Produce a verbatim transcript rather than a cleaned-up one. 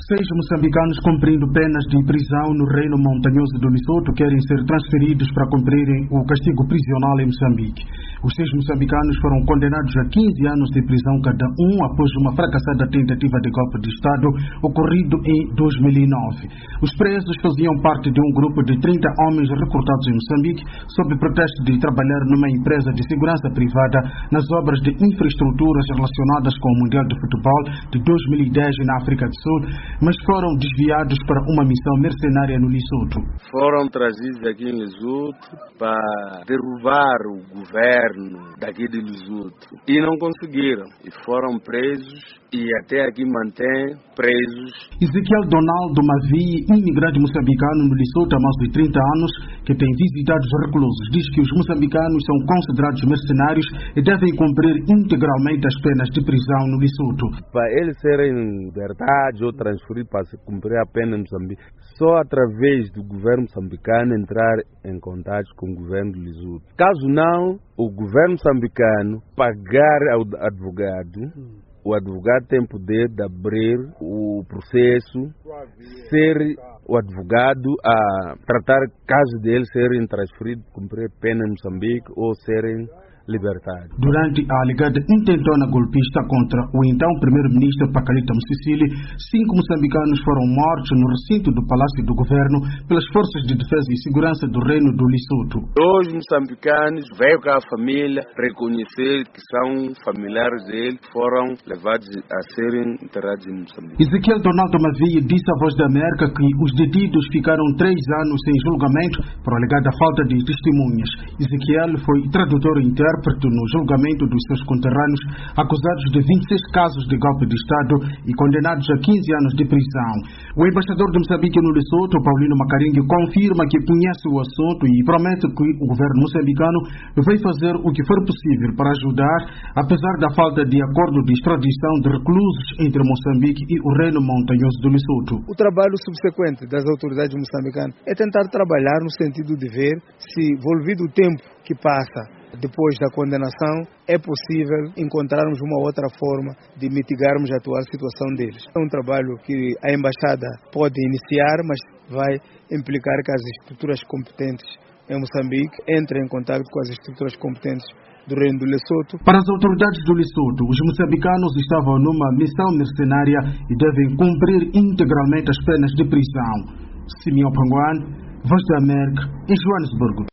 Seis moçambicanos cumprindo penas de prisão no reino montanhoso do Lesotho querem ser transferidos para cumprirem o castigo prisional em Moçambique. Os seis moçambicanos foram condenados a quinze anos de prisão cada um após uma fracassada tentativa de golpe de Estado ocorrido em dois mil e nove. Os presos faziam parte de um grupo de trinta homens recrutados em Moçambique sob pretexto de trabalhar numa empresa de segurança privada nas obras de infraestruturas relacionadas com o Mundial de Futebol de dois mil e dez na África do Sul, mas foram desviados para uma missão mercenária no Lesotho. Foram trazidos aqui em Lesotho para derrubar o governo daqui de Lesotho e não conseguiram e foram presos e até aqui mantêm presos. Ezequiel Donaldo Mavi, imigrante moçambicano no Lesotho há mais de trinta anos, que tem visitado os reclusos, diz que os moçambicanos são considerados mercenários e devem cumprir integralmente as penas de prisão no Lesotho. Para eles serem libertados ou transferidos para cumprir a pena em Moçambique, só através do governo moçambicano entrar em contato com o governo do Lesotho. Caso não, o governo moçambicano pagar ao advogado, o advogado tem poder de abrir o processo, ser o advogado a tratar caso deles serem transferidos, cumprir pena em Moçambique ou serem libertados. Durante a alegada intentona golpista contra o então primeiro-ministro Paqualita Mosisili, cinco moçambicanos foram mortos no recinto do Palácio do Governo pelas forças de defesa e segurança do Reino do Lesotho. Dois moçambicanos veio com a família reconhecer que são familiares dele, foram levados a serem enterrados em Moçambique. Ezequiel Donaldo Mavi disse à Voz da América que os detidos ficaram três anos sem julgamento por alegada falta de testemunhas. Ezequiel foi tradutor interno no julgamento dos seus conterrâneos acusados de vinte e seis casos de golpe de Estado e condenados a quinze anos de prisão. O embaixador de Moçambique no Lesotho, Paulino Macaringue, confirma que conhece o assunto e promete que o governo moçambicano vai fazer o que for possível para ajudar, apesar da falta de acordo de extradição de reclusos entre Moçambique e o reino montanhoso do Lesotho. O trabalho subsequente das autoridades moçambicanas é tentar trabalhar no sentido de ver se, envolvido o tempo que passa depois da condenação, é possível encontrarmos uma outra forma de mitigarmos a atual situação deles. É um trabalho que a Embaixada pode iniciar, mas vai implicar que as estruturas competentes em Moçambique entrem em contato com as estruturas competentes do Reino do Lesotho. Para as autoridades do Lesotho, os moçambicanos estavam numa missão mercenária e devem cumprir integralmente as penas de prisão. Simeão Panguan, Voz da América, em Joanesburgo.